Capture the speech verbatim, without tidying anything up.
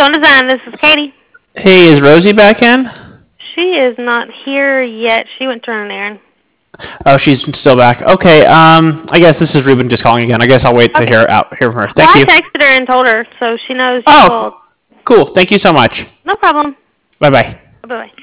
Stone Design. This is Katie. Hey, is Rosie back in? She is not here yet. She went to run an errand. Oh, she's still back. Okay. Um, I guess this is Ruben just calling again. I guess I'll wait to Okay. hear out hear from her. Thank well, you. I texted her and told her, so she knows. Oh, Called. cool. Thank you so much. No problem. Bye bye. Bye bye.